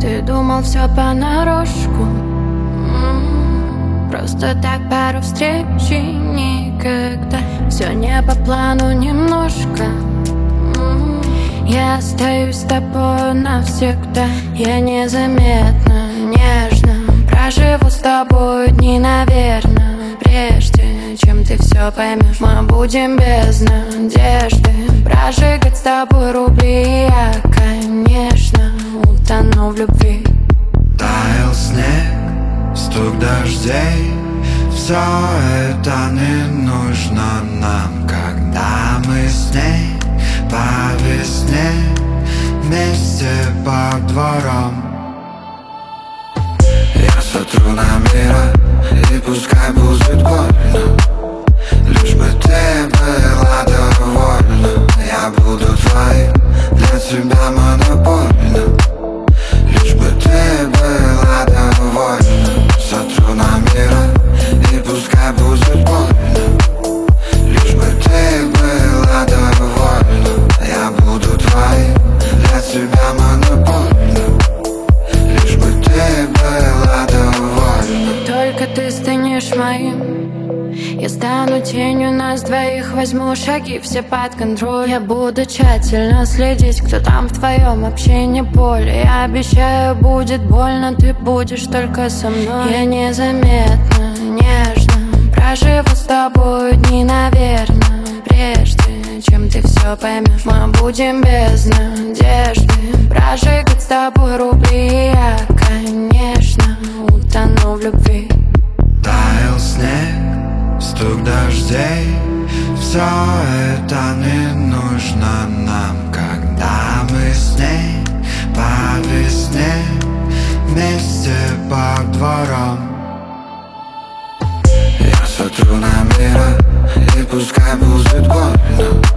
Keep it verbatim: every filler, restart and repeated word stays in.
Ты думал все понарошку, м-м, просто так пару встреч и никогда. Все не по плану немножко, м-м, я остаюсь с тобой навсегда. Я незаметно, нежно проживу с тобой дни, наверное. Прежде чем ты все поймешь, мы будем без надежды прожигать с тобой рубли. И я, конечно, утону в любви. Таял снег, стук дождей, все это не нужно нам, когда мы с ней по весне вместе по дворам. Я сотру на мира, и пускай будет больно, лишь бы ты была довольна. Я буду твоим, для тебя монопольным, лишь бы ты была довольна. Сотру на мира, и пускай будет больно, лишь бы ты была довольна. Я буду твоим, для тебя монопольным, лишь бы ты была довольна. Только ты станешь моим, я стану тенью нас двоих. Возьму шаги все под контроль. Я буду тщательно следить, кто там в твоем общении поле. Я обещаю, будет больно, ты будешь только со мной. Я незаметно, нежно проживу с тобой дни, наверное. Прежде чем ты все поймешь, мы будем без надежды прожигать с тобой рубли. И я, конечно, утону в любви. Таял снег, стук дождей, все это не нужно нам, когда мы с ней по весне вместе по дворам. Я сотру на мира, и пускай будет больно,